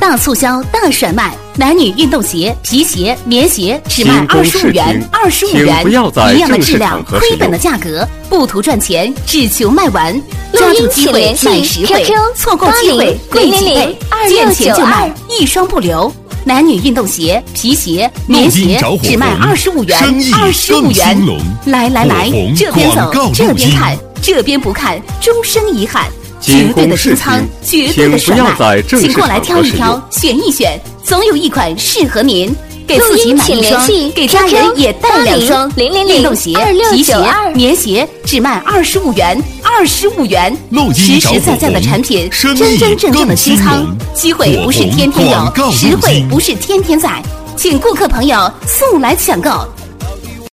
大促销大甩卖，男女运动鞋、皮鞋、棉鞋只卖25元，25元，一样的质量，亏本的价格，不图赚钱，只求卖完。抓住机会，买实惠，错过机会，贵几倍，见钱就卖，一双不留。男女运动鞋、皮鞋、棉鞋只卖25元，25元。来，这边走，这边看，这边不看，终生遗憾。绝对的清仓，绝对的甩卖，请过来挑一挑，选一选，总有一款适合您。给自己买一双，给家人也带2双。运动鞋、皮鞋、棉鞋只卖25元，25元。实实在在的产品，真正的清仓。机会不是天天有，实惠不是天天在，请顾客朋友速来抢购。